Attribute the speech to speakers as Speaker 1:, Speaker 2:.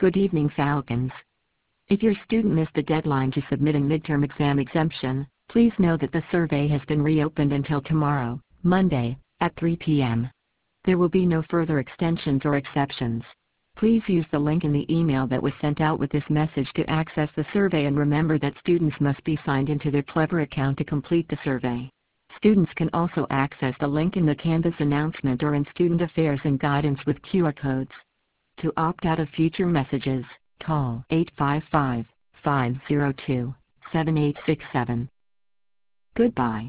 Speaker 1: Good evening, Falcons. If your student missed the deadline to submit a midterm exam exemption, please know that the survey has been reopened until tomorrow, Monday, at 3 p.m. There will be no further extensions or exceptions. Please use the link in the email that was sent out with this message to access the survey, and remember that students must be signed into their Clever account to complete the survey. Students can also access the link in the Canvas announcement or in Student Affairs and Guidance with QR codes. To opt out of future messages, call 855-502-7867. Goodbye.